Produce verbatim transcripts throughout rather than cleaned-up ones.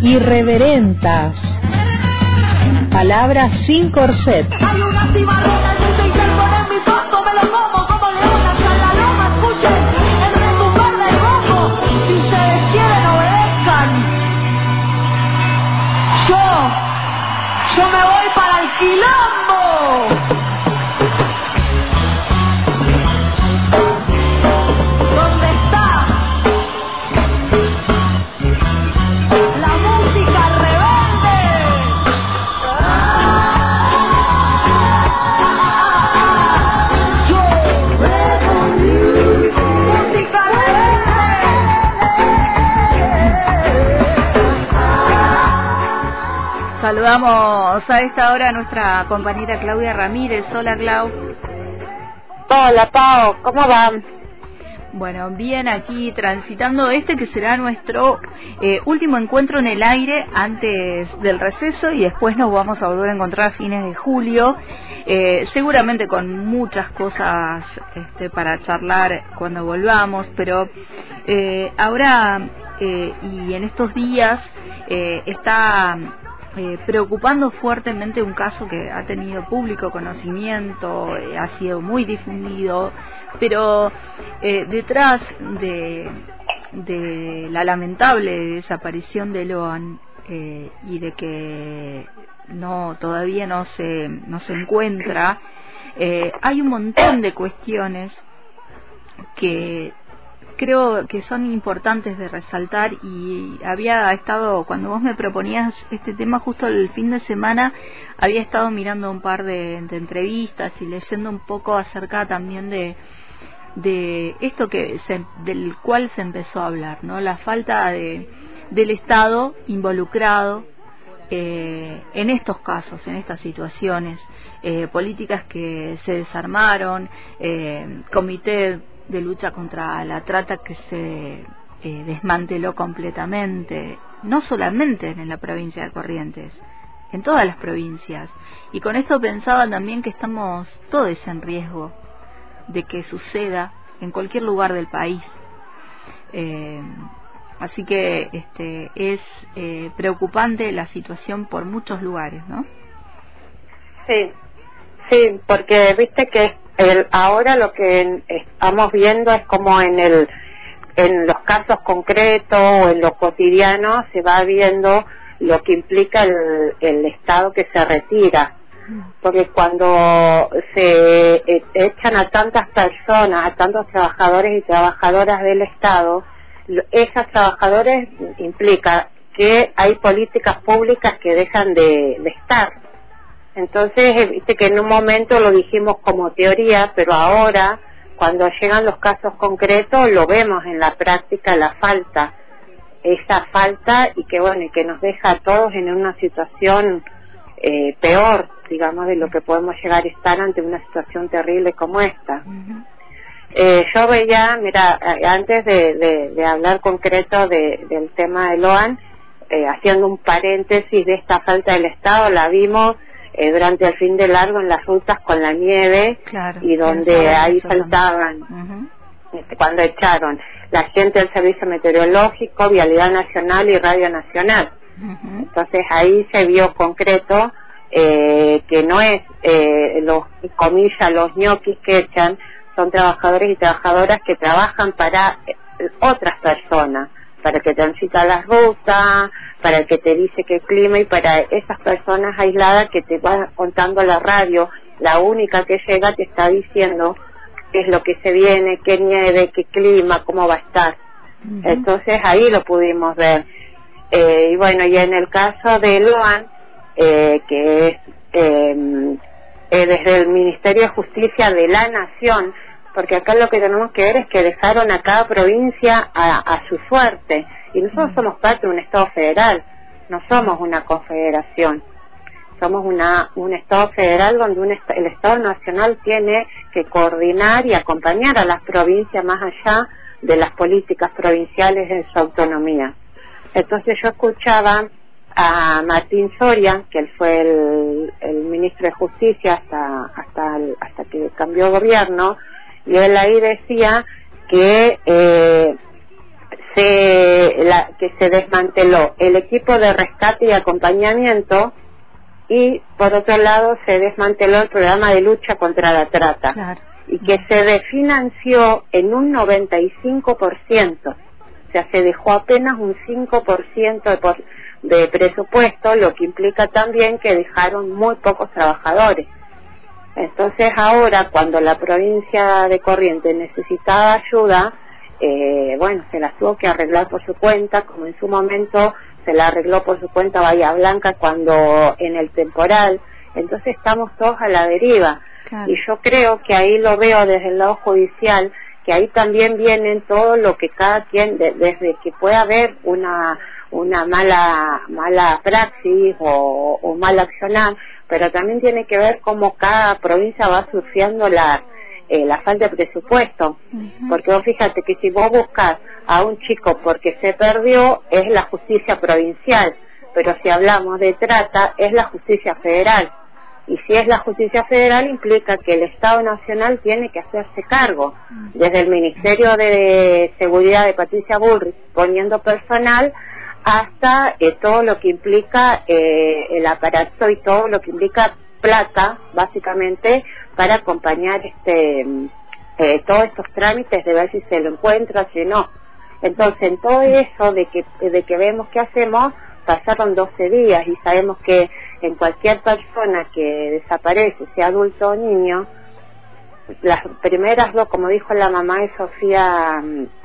irreverentas, palabras sin corset. Hay una cimarrona en mi teléfono, en mi pasto, me lo como como leonas a la loma, escuchen el retumbar del bombo, si ustedes quieren obedezcan. Yo, yo me voy para el quilombo. Saludamos a esta hora a nuestra compañera Claudia Ramírez. Hola, Clau. Hola, Pau, ¿cómo van? Bueno, bien, aquí transitando este que será nuestro eh, último encuentro en el aire antes del receso, y después nos vamos a volver a encontrar a fines de julio, eh, seguramente con muchas cosas este, para charlar cuando volvamos, pero eh, ahora eh, y en estos días eh, está... Eh, preocupando fuertemente un caso que ha tenido público conocimiento, eh, ha sido muy difundido, pero eh, detrás de, de la lamentable desaparición de Loan eh, y de que no todavía no se no se encuentra, eh, hay un montón de cuestiones que creo que son importantes de resaltar, y había estado, cuando vos me proponías este tema justo el fin de semana, había estado mirando un par de, de entrevistas y leyendo un poco acerca también de de esto que se, del cual se empezó a hablar, ¿no? La falta de del Estado involucrado eh, en estos casos, en estas situaciones, eh, políticas que se desarmaron, eh, comité de lucha contra la trata que se eh, desmanteló completamente, no solamente en la provincia de Corrientes, en todas las provincias. Y con esto pensaba también que estamos todos en riesgo de que suceda en cualquier lugar del país. Eh, así que este es eh, preocupante la situación por muchos lugares, ¿no? Sí, sí, porque viste que el, ahora lo que estamos viendo es como en el en los casos concretos o en lo cotidiano se va viendo lo que implica el, el Estado que se retira, porque cuando se eh, echan a tantas personas, a tantos trabajadores y trabajadoras del Estado, esas trabajadores implica que hay políticas públicas que dejan de, de estar. Entonces, viste que en un momento lo dijimos como teoría, pero ahora, cuando llegan los casos concretos, lo vemos en la práctica, la falta, esa falta, y que bueno, y que nos deja a todos en una situación eh, peor, digamos, de lo que podemos llegar a estar ante una situación terrible como esta. Uh-huh. Eh, yo veía, mira, antes de, de, de hablar concreto de, del tema de Loan, eh, haciendo un paréntesis de esta falta del Estado, la vimos Eh, durante el fin de largo en las rutas con la nieve, claro, y donde ahí faltaban, uh-huh. este, cuando echaron la gente del Servicio Meteorológico, Vialidad Nacional y Radio Nacional. Uh-huh. Entonces ahí se vio concreto eh, que no es eh, los, comillas, los ñoquis que echan, son trabajadores y trabajadoras que trabajan para eh, otras personas, para que transitan las rutas, para el que te dice qué clima, y para esas personas aisladas que te van contando la radio, la única que llega te está diciendo qué es lo que se viene, qué nieve, qué clima, cómo va a estar. Uh-huh. Entonces ahí lo pudimos ver. Eh, y bueno, y en el caso de Loan, eh, que es eh, eh, desde el Ministerio de Justicia de la Nación, porque acá lo que tenemos que ver es que dejaron a cada provincia a, a su suerte, y nosotros somos parte de un Estado federal, no somos una confederación, somos una un Estado federal donde un est- el Estado nacional tiene que coordinar y acompañar a las provincias más allá de las políticas provinciales en su autonomía. Entonces yo escuchaba a Martín Soria, que él fue el, el ministro de Justicia hasta hasta el, hasta que cambió gobierno, y él ahí decía que eh, se, la, que se desmanteló el equipo de rescate y acompañamiento, y por otro lado se desmanteló el programa de lucha contra la trata, Claro. y que se desfinanció en un noventa y cinco por ciento, o sea, se dejó apenas un cinco por ciento de, por, de presupuesto, lo que implica también que dejaron muy pocos trabajadores. Entonces ahora, cuando la provincia de Corrientes necesitaba ayuda, eh, bueno, se las tuvo que arreglar por su cuenta, como en su momento se la arregló por su cuenta Bahía Blanca cuando en el temporal. Entonces estamos todos a la deriva. Claro. Y yo creo que ahí lo veo desde el lado judicial, que ahí también vienen todo lo que cada quien, de, desde que pueda haber una una mala mala praxis o, o mal accionar, pero también tiene que ver cómo cada provincia va surfeando la eh, la falta de presupuesto. Uh-huh. Porque vos fíjate que si vos buscas a un chico porque se perdió, es la justicia provincial, pero si hablamos de trata, es la justicia federal. Y si es la justicia federal, implica que el Estado Nacional tiene que hacerse cargo, desde el Ministerio de Seguridad de Patricia Bullrich, poniendo personal, hasta eh, todo lo que implica eh, el aparato y todo lo que implica plata, básicamente, para acompañar este eh, todos estos trámites de ver si se lo encuentra, si no. Entonces, en todo eso de que de que vemos qué hacemos, pasaron doce días y sabemos que en cualquier persona que desaparece, sea adulto o niño, las primeras dos, como dijo la mamá de Sofía,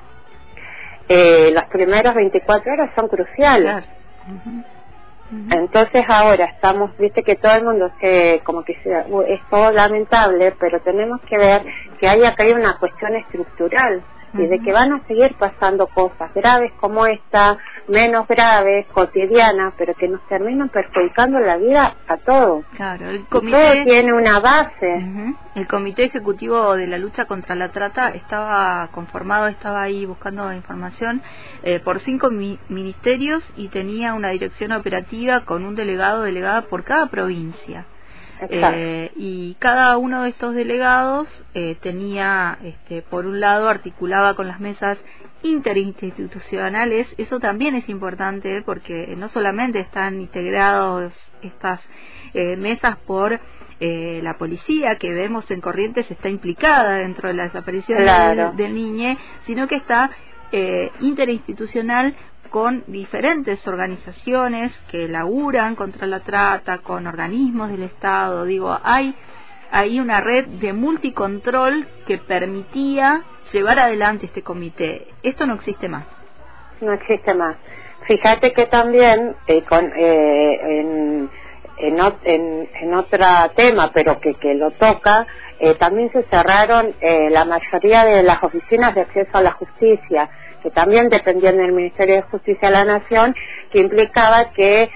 eh, las primeras veinticuatro horas son cruciales. Claro. Uh-huh. Uh-huh. Entonces ahora estamos, viste que todo el mundo se, como que se, es todo lamentable, pero tenemos que ver que hay acá hay una cuestión estructural. Y de que van a seguir pasando cosas graves como esta, menos graves, cotidianas, pero que nos terminan perjudicando la vida a todos. Claro, el comité comité todo tiene una base. Uh-huh. El Comité Ejecutivo de la Lucha contra la Trata estaba conformado, estaba ahí buscando información eh, por cinco mi- ministerios y tenía una dirección operativa con un delegado o delegada por cada provincia. Eh, y cada uno de estos delegados eh, tenía, este, por un lado, articulaba con las mesas interinstitucionales. Eso también es importante porque no solamente están integrados estas eh, mesas por eh, la policía, que vemos en Corrientes está implicada dentro de la desaparición claro. del, del niño, sino que está eh, interinstitucional con diferentes organizaciones que laburan contra la trata, con organismos del Estado. Digo, hay hay una red de multicontrol que permitía llevar adelante este comité. Esto no existe más. No existe más. Fíjate que también eh, con eh, en, en, en, en otro tema, pero que, que lo toca, eh, también se cerraron eh, la mayoría de las oficinas de acceso a la justicia, que también dependían del Ministerio de Justicia de la Nación, que implicaba que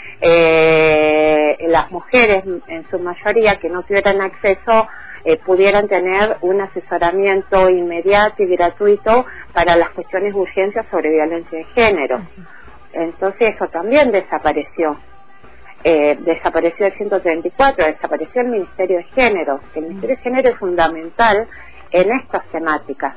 eh, las mujeres, en su mayoría, que no tuvieran acceso, eh, pudieran tener un asesoramiento inmediato y gratuito para las cuestiones de urgencia sobre violencia de género. Entonces eso también desapareció. Eh, desapareció el ciento treinta y cuatro, desapareció el Ministerio de Género. El Ministerio de Género es fundamental en estas temáticas.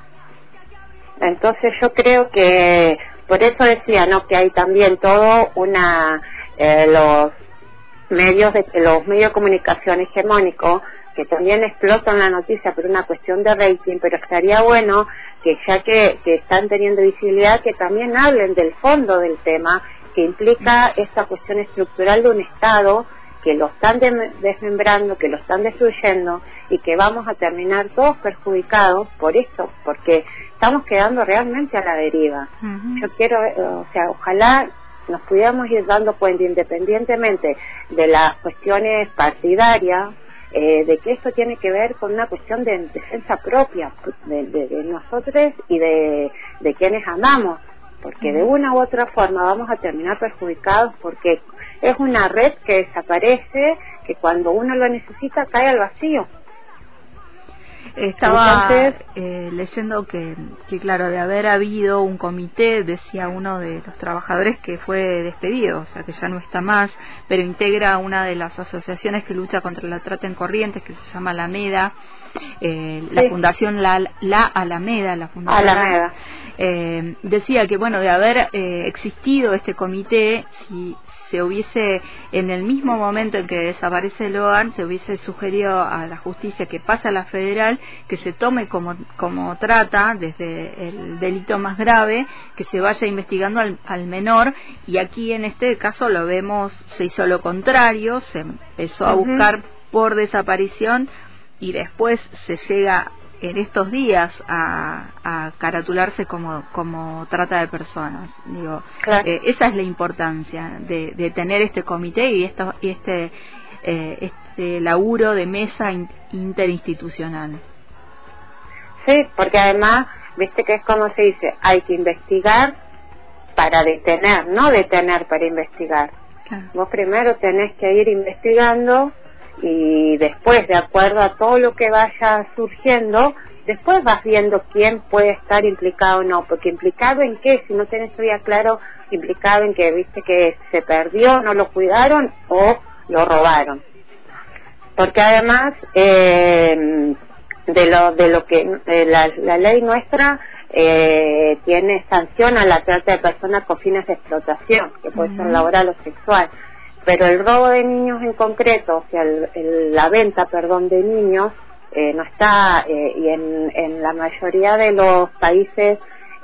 Entonces yo creo que por eso decía, ¿no?, que hay también todo una eh, los medios de los medios de comunicación hegemónicos que también explotan la noticia por una cuestión de rating, pero estaría bueno que ya que, que están teniendo visibilidad, que también hablen del fondo del tema, que implica esta cuestión estructural de un Estado que lo están de- desmembrando, que lo están destruyendo, y que vamos a terminar todos perjudicados por esto, porque estamos quedando realmente a la deriva. Uh-huh. Yo quiero, o sea, ojalá nos pudiéramos ir dando cuenta, independientemente de las cuestiones partidarias, eh, de que esto tiene que ver con una cuestión de defensa propia de, de, de nosotros y de, de quienes amamos, porque de una u otra forma vamos a terminar perjudicados, porque es una red que desaparece, que cuando uno lo necesita cae al vacío. Estaba Entonces, eh, leyendo que, que, claro, de haber habido un comité, decía uno de los trabajadores que fue despedido, o sea que ya no está más, pero integra una de las asociaciones que lucha contra la trata en Corrientes, que se llama Alameda, eh, la sí. fundación La, la Alameda, la fundación Alameda. Eh, decía que, bueno, de haber eh, existido este comité, si se hubiese, en el mismo momento en que desaparece Loan, se hubiese sugerido a la justicia que pase a la federal, que se tome como, como trata, desde el delito más grave, que se vaya investigando al, al menor, y aquí en este caso lo vemos, se hizo lo contrario, se empezó a buscar por desaparición, y después se llega en estos días a, a caratularse como, como trata de personas. Digo, claro. eh, esa es la importancia de, de tener este comité y, esto, y este, eh, este laburo de mesa in, interinstitucional. Sí, porque además, viste que es como se dice, hay que investigar para detener, no detener para investigar. Claro. Vos primero tenés que ir investigando y después, de acuerdo a todo lo que vaya surgiendo, después vas viendo quién puede estar implicado o no, porque implicado en qué, si no tenés todavía claro, implicado en que viste que se perdió, no lo cuidaron o lo robaron. Porque además eh, de lo de lo que eh, la, la ley nuestra eh, tiene sanción a la trata de personas con fines de explotación, que puede uh-huh. ser laboral o sexual. Pero el robo de niños en concreto, o sea, el, el, la venta, perdón, de niños, eh, no está, eh, y en, en la mayoría de los países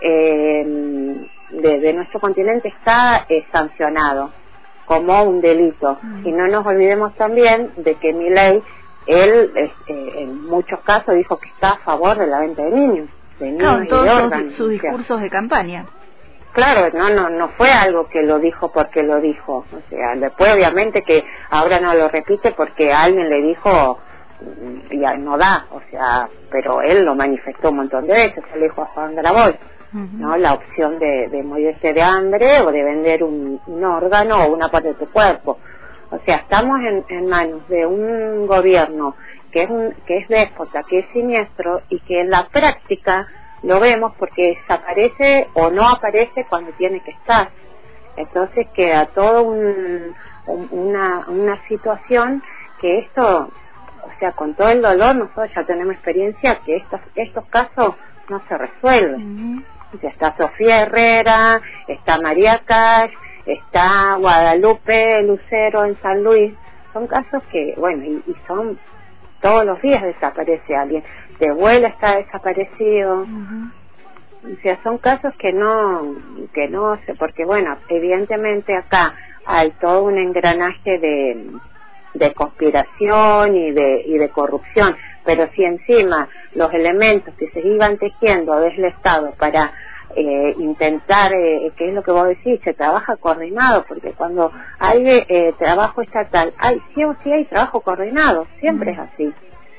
eh, de, de nuestro continente está eh, sancionado como un delito. Mm. Y no nos olvidemos también de que Milei, él eh, en muchos casos dijo que está a favor de la venta de niños, de niños claro, y todos de órganos. Sus discursos de campaña. Claro, no, no, no fue algo que lo dijo porque lo dijo, o sea, después obviamente que ahora no lo repite porque alguien le dijo, ya no da, o sea, pero él lo manifestó un montón de veces, se le dijo a Juan Grabois, uh-huh. ¿no? La opción de, de morirse de hambre o de vender un, un órgano o una parte de tu cuerpo, o sea, estamos en, en manos de un gobierno que es, un, que es déspota, que es siniestro y que en la práctica lo vemos porque desaparece o no aparece cuando tiene que estar. Entonces queda todo un, un, una, una situación que esto, o sea, con todo el dolor, nosotros ya tenemos experiencia que estos, estos casos no se resuelven. Uh-huh. O sea, está Sofía Herrera, está María Cash, está Guadalupe Lucero en San Luis. Son casos que, bueno, y, y son todos los días desaparece alguien. Tehuel está desaparecido. Uh-huh. O sea, son casos que no, que no sé, porque bueno, evidentemente acá hay todo un engranaje de, de conspiración y de, y de corrupción, pero si encima los elementos que se iban tejiendo desde el Estado para eh, intentar, eh, que es lo que vos decís, se trabaja coordinado, porque cuando hay eh, trabajo estatal, hay sí o sí hay trabajo coordinado, siempre uh-huh. es así.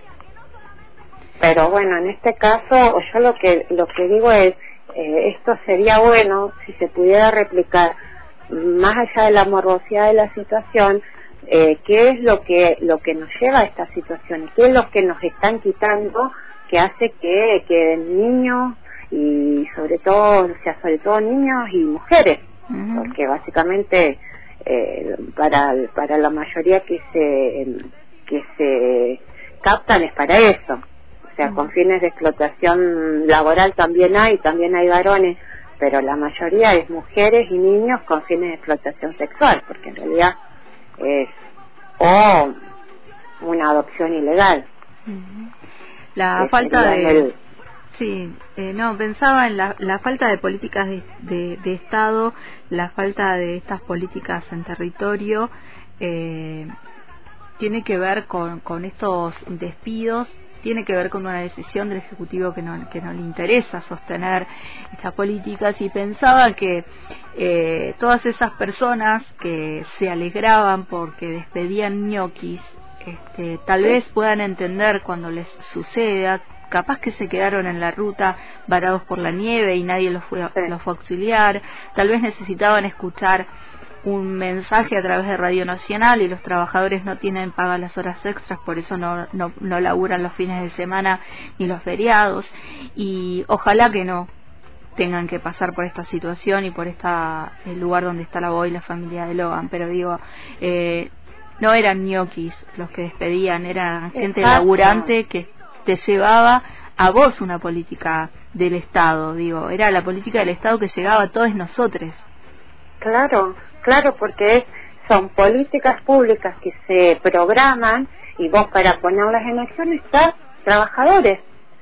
Pero bueno, en este caso, yo lo que lo que digo es, eh, esto sería bueno si se pudiera replicar, más allá de la morbosidad de la situación, eh, qué es lo que lo que nos lleva a esta situación, qué es lo que nos están quitando, que hace que queden niños y sobre todo, o sea, sobre todo niños y mujeres, uh-huh. porque básicamente eh, para para la mayoría que se que se captan es para eso. O sea, con fines de explotación laboral también hay, también hay varones, pero la mayoría es mujeres y niños con fines de explotación sexual, porque en realidad es o una adopción ilegal. La que falta de... el... Sí, eh, no, pensaba en la, la falta de políticas de, de, de Estado, la falta de estas políticas en territorio, eh, tiene que ver con, con estos despidos, tiene que ver con una decisión del Ejecutivo que no, que no le interesa sostener estas políticas, y pensaba que eh, todas esas personas que se alegraban porque despedían ñoquis, este, tal vez puedan entender cuando les suceda, capaz que se quedaron en la ruta varados por la nieve y nadie los fue, los fue a auxiliar, tal vez necesitaban escuchar un mensaje a través de Radio Nacional y los trabajadores no tienen paga las horas extras, por eso no, no, no laburan los fines de semana ni los feriados, y ojalá que no tengan que pasar por esta situación y por esta el lugar donde está la B O y la familia de Logan, pero digo, eh, no eran ñoquis los que despedían, eran gente Exacto. laburante que te llevaba a vos una política del Estado, digo, era la política del Estado que llegaba a todos nosotros. Claro, claro, porque es, son políticas públicas que se programan y vos para ponerlas en acción estás trabajadores.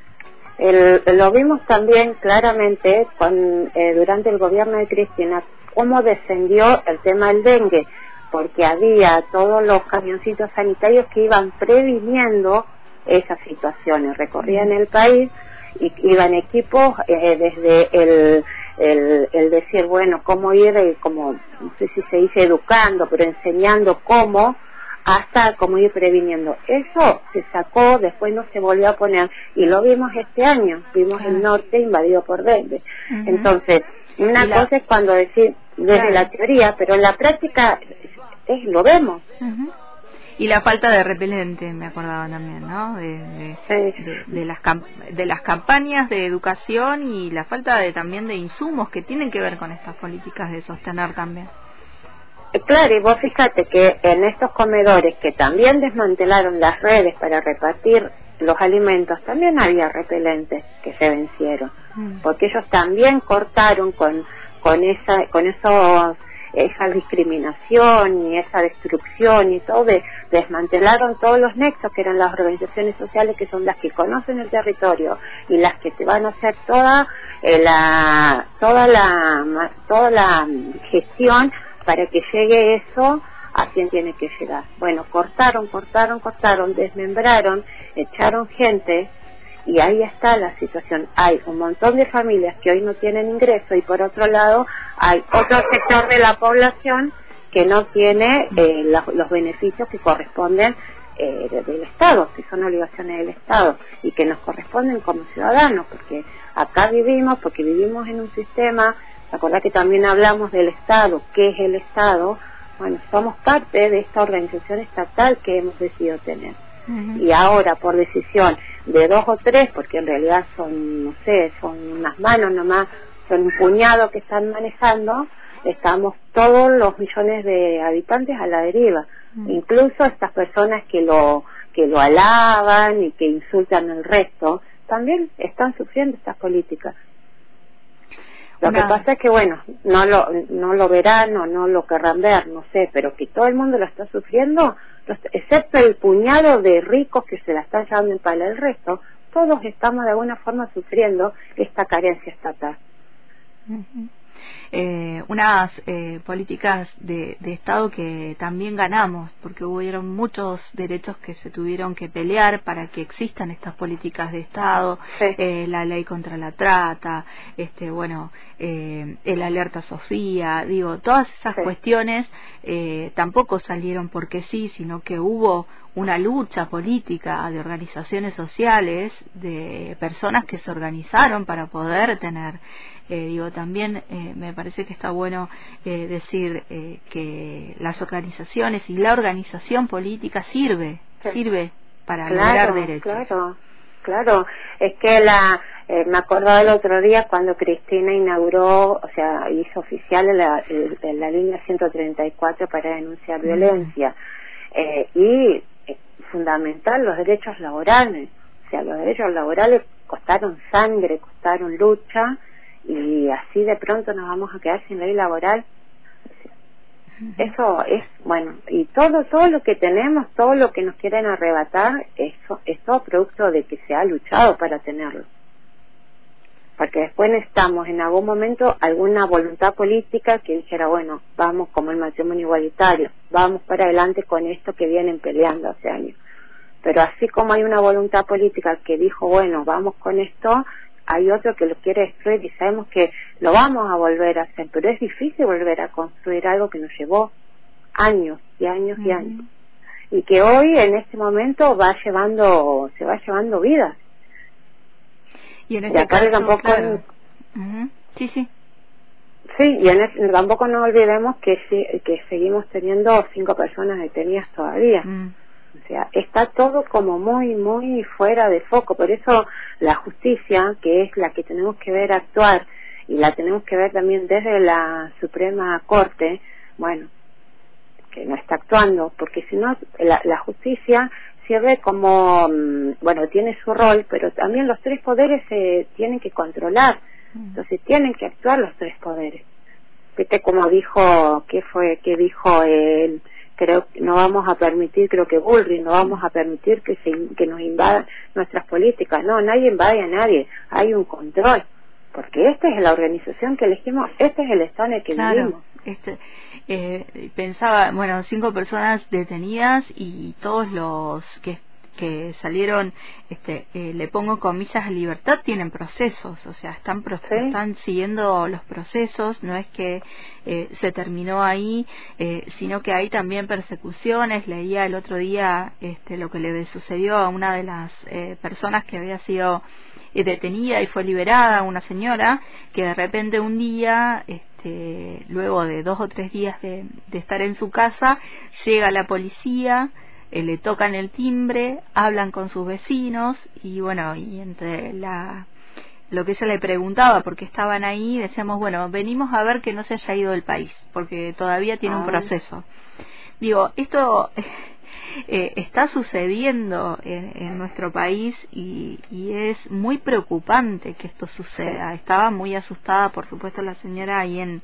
El, lo vimos también claramente con, eh, durante el gobierno de Cristina, cómo descendió el tema del dengue, porque había todos los camioncitos sanitarios que iban previniendo esas situaciones, recorrían el país y iban equipos eh, desde el, el, el decir, bueno, cómo ir, eh, como, no sé si se dice educando, pero enseñando cómo, hasta cómo ir previniendo. Eso se sacó, después no se volvió a poner, y lo vimos este año, vimos el norte invadido por dengue. Uh-huh. Entonces, una la... cosa es cuando decir desde claro. la teoría, pero en la práctica es, lo vemos. Uh-huh. Y la falta de repelente, me acordaba también, ¿no? De, de, sí. de, de, las camp- de las campañas de educación y la falta de también de insumos que tienen que ver con estas políticas de sostener también. Claro, y vos fíjate que en estos comedores que también desmantelaron las redes para repartir los alimentos, también había repelentes que se vencieron, mm. porque ellos también cortaron con con esa con esos esa discriminación y esa destrucción y todo, de, desmantelaron todos los nexos que eran las organizaciones sociales, que son las que conocen el territorio y las que te van a hacer toda eh, la toda la toda la gestión para que llegue eso a quien tiene que llegar. Bueno, cortaron, cortaron, cortaron, desmembraron, echaron gente, y ahí está la situación. Hay un montón de familias que hoy no tienen ingreso, y por otro lado hay otro sector de la población que no tiene eh, la, los beneficios que corresponden eh, del Estado, que son obligaciones del Estado y que nos corresponden como ciudadanos, porque acá vivimos, porque vivimos en un sistema. ¿Te acordás que también hablamos del Estado? ¿Qué es el Estado? Bueno, somos parte de esta organización estatal que hemos decidido tener. Uh-huh. Y ahora, por decisión de dos o tres, porque en realidad son, no sé, son unas manos nomás, son un puñado que están manejando, estamos todos los millones de habitantes a la deriva. Uh-huh. Incluso estas personas que lo, que lo alaban y que insultan al resto, también están sufriendo estas políticas. Lo que pasa es que, bueno, no lo no lo verán o no lo querrán ver, no sé, pero que todo el mundo lo está sufriendo, excepto el puñado de ricos que se la están llevando en pala. El resto, todos estamos de alguna forma sufriendo esta carencia estatal. Uh-huh. Eh, unas eh, políticas de, de Estado que también ganamos, porque hubieron muchos derechos que se tuvieron que pelear para que existan estas políticas de Estado, sí. eh, la ley contra la trata, este bueno, eh, el alerta Sofía, digo, todas esas sí. cuestiones eh, tampoco salieron porque sí, sino que hubo una lucha política de organizaciones sociales, de personas que se organizaron para poder tener, eh, digo, también eh, me parece que está bueno eh, decir eh, que las organizaciones y la organización política sirve, sí. sirve para claro, lograr derechos. Claro, claro, es que la, eh, me acordaba el otro día cuando Cristina inauguró, o sea, hizo oficial la, la, la línea ciento treinta y cuatro para denunciar mm. violencia, eh, y fundamental los derechos laborales, o sea, los derechos laborales costaron sangre, costaron lucha, y así de pronto nos vamos a quedar sin ley laboral. Eso es, bueno, y todo todo lo que tenemos, todo lo que nos quieren arrebatar, eso es todo producto de que se ha luchado para tenerlo, porque después necesitamos en algún momento alguna voluntad política que dijera, bueno, vamos como el matrimonio igualitario, vamos para adelante con esto que vienen peleando hace años. Pero así como hay una voluntad política que dijo, bueno, vamos con esto, hay otro que lo quiere destruir, y sabemos que lo vamos a volver a hacer, pero es difícil volver a construir algo que nos llevó años y años uh-huh. y años, y que hoy en este momento va llevando, se va llevando vidas. Y en este caso, tampoco claro. uh-huh. sí, sí. Sí, y en el, tampoco nos olvidemos que que seguimos teniendo cinco personas detenidas todavía. Mm. O sea, está todo como muy, muy fuera de foco. Por eso la justicia, que es la que tenemos que ver actuar, y la tenemos que ver también desde la Suprema Corte, bueno, que no está actuando, porque si no, la, la justicia se ve como, bueno, tiene su rol, pero también los tres poderes se tienen que controlar, entonces tienen que actuar los tres poderes. Viste como dijo, ¿qué fue, qué dijo él? Creo que no vamos a permitir, creo que Bullrich, no vamos a permitir que se, que nos invadan nuestras políticas. No, nadie invade a nadie, hay un control, porque esta es la organización que elegimos, este es el estado en el que claro, vivimos. Este, eh, pensaba, bueno, cinco personas detenidas y todos los que que salieron, este, eh, le pongo comillas a libertad, tienen procesos, o sea, están pro- ¿Sí? están siguiendo los procesos, no es que eh, se terminó ahí, eh, sino que hay también persecuciones. Leía el otro día este, lo que le sucedió a una de las eh, personas que había sido eh, detenida y fue liberada, una señora que de repente un día, este, luego de dos o tres días de, de estar en su casa, llega la policía, Eh, le tocan el timbre, hablan con sus vecinos y bueno, y entre la lo que ella le preguntaba por qué estaban ahí, decíamos, bueno, venimos a ver que no se haya ido del país, porque todavía tiene ah. un proceso. Digo, esto eh, está sucediendo en, en nuestro país y, y es muy preocupante que esto suceda. Estaba muy asustada, por supuesto, la señora ahí en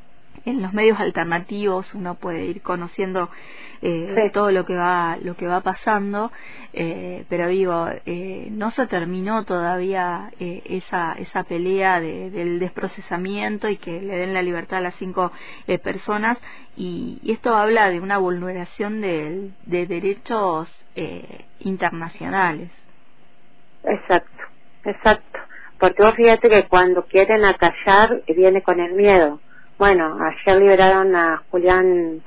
en los medios alternativos uno puede ir conociendo eh, sí. todo lo que va lo que va pasando, eh, pero digo, eh, no se terminó todavía eh, esa esa pelea de, del desprocesamiento y que le den la libertad a las cinco eh, personas, y, y esto habla de una vulneración de, de derechos eh, internacionales. Exacto, exacto, porque vos fíjate que cuando quieren acallar viene con el miedo. Bueno, ayer liberaron a Julián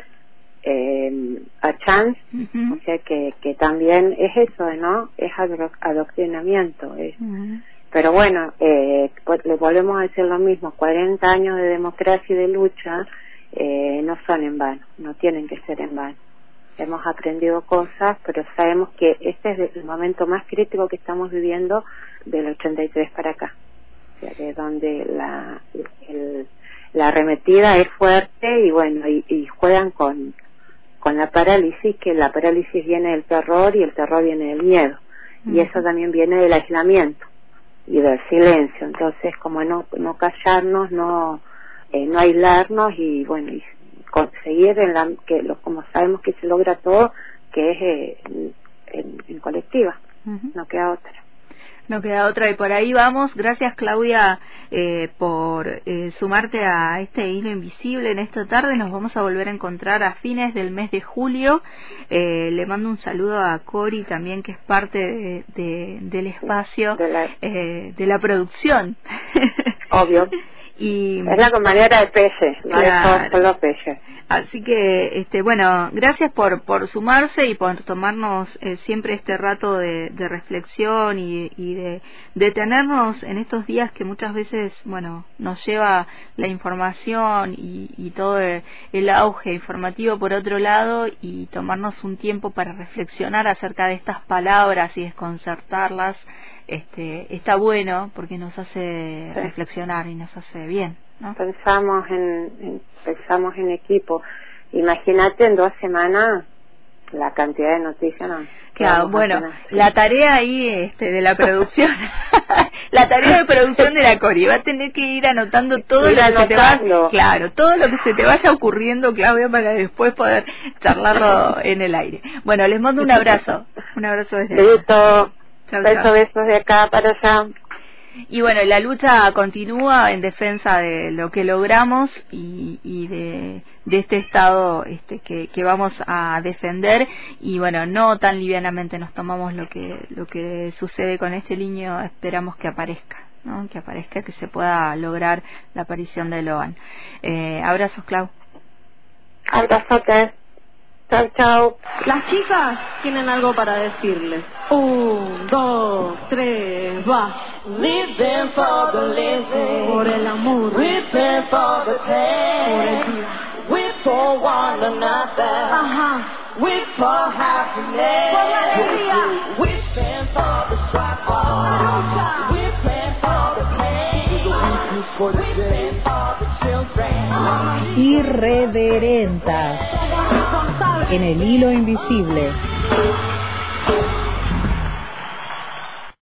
eh, a Chance, uh-huh. o sea que, que también es eso, ¿no? Es adoctrinamiento. Es. Uh-huh. Pero bueno, eh, le volvemos a decir lo mismo, cuarenta años de democracia y de lucha eh, no son en vano, no tienen que ser en vano. Hemos aprendido cosas, pero sabemos que este es el momento más crítico que estamos viviendo del ochenta y tres para acá, o sea, de donde la... el, la arremetida es fuerte y bueno, y, y juegan con con la parálisis, que la parálisis viene del terror y el terror viene del miedo, uh-huh. y eso también viene del aislamiento y del silencio. Entonces, como no no callarnos, no eh, no aislarnos y bueno, y conseguir en la que lo, como sabemos que se logra todo, que es eh, en, en colectiva, uh-huh. no queda otra. No queda otra, y por ahí vamos. Gracias, Claudia, eh, por eh, sumarte a este hilo invisible en esta tarde. Nos vamos a volver a encontrar a fines del mes de julio. Eh, le mando un saludo a Cori también, que es parte de, de, del espacio de la, eh, de la producción. Obvio. Y es la compañera de Pelle, no claro. es solo Pelle. Así que, este, bueno, gracias por por sumarse y por tomarnos eh, siempre este rato de, de reflexión y, y de detenernos en estos días que muchas veces, bueno, nos lleva la información y, y todo el auge informativo por otro lado, y tomarnos un tiempo para reflexionar acerca de estas palabras y desconcertarlas. Este, está bueno porque nos hace sí. reflexionar y nos hace bien, ¿no? Pensamos en, en pensamos en equipo. Imagínate en dos semanas la cantidad de noticias. No, claro, bueno, la tarea ahí este, de la producción, la tarea de producción de la Cori va a tener que ir anotando todo ir lo que anotando. se te va, claro, todo lo que se te vaya ocurriendo, Claudia, para después poder charlarlo en el aire. Bueno, les mando un abrazo, un abrazo desde acá. Chau, besos, chau. besos de acá para allá. Y bueno, la lucha continúa en defensa de lo que logramos y, y de, de este Estado este, que, que vamos a defender. Y bueno, no tan livianamente nos tomamos lo que lo que sucede con este niño. Esperamos que aparezca, ¿no? Que aparezca, que se pueda lograr la aparición de Loan. Eh, abrazos, Clau. Abrazotes. Chao, chao. Las chicas tienen algo para decirles. Un, dos, tres, va. Living for the living. por el amor, weeping for the por el pain, día. weep for one another, Ajá. weep for happiness, Por la alegría. weeping for the struggle, weeping for the pain, weeping for the children. Irreverentas, en el hilo invisible.